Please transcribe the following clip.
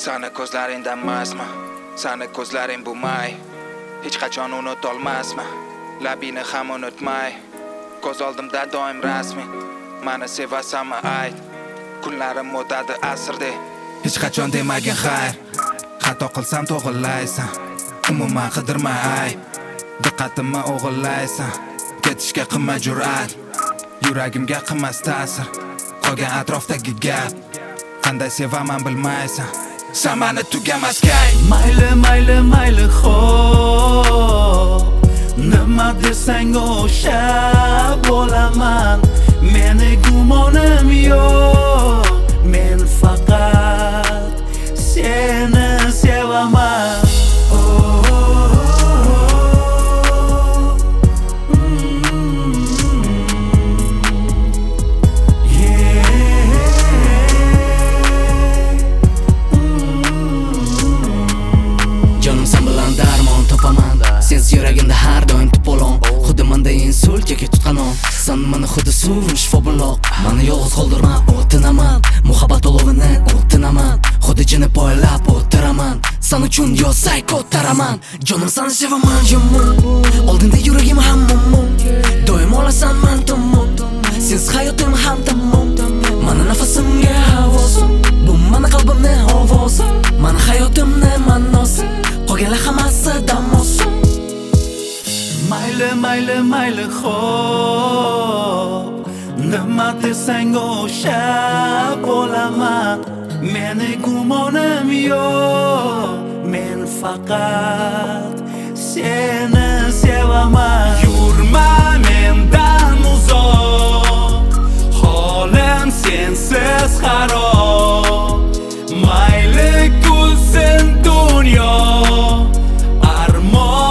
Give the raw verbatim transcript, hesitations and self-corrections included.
Sani ko'zlaringdan mastman, sani ko'zlaring bu may. Hech qachon unutolmasman, labingni ham unutmay. Ko'z oldimda doim rasming, mani sevasanmi ayt. Kunlarim o'tadi asrdek, hech qachon demagin xayr. Xato qilsam to'g'rilaysan, umuman qidirma ayb. Diqqatimni o'g'irlaysan, ketishga qilma jur'at. Yuragimga qilmas ta'sir, qolgan atrofdagi gap. Qanday sevaman bilmaysan, sen mani tugamas kay. Mayli mayli mayli xo'p, nima desang o'sha bo'laman. Meni gumonim yo'q, men faqat seni sevaman. Sensiz yuragimda har doim to'polon. Xuddi menda insult yoki tutqanon. San mani xuddi suv shifo buloq. Mani yolg'iz qoldirma, o'tinaman. Muhabbat olovini o'tinaman. Xuddi jini poylab o'tiraman. San uchun yo sayko taraman. Jonim seni sevaman yomon. Oldinda yuragim ham muammo. Doim olasan men tomon. Sensiz hayotim ham tamom. Mani nafasimga havosim, bu mani qalbimni ovozi. Mani hayotimni ma'nosi, qolganlar hammasi damosim. Mayli mayli mayli xo'p, nima desang o'sha bo'laman. Meni gumonim yo'q, men faqat seni sevaman.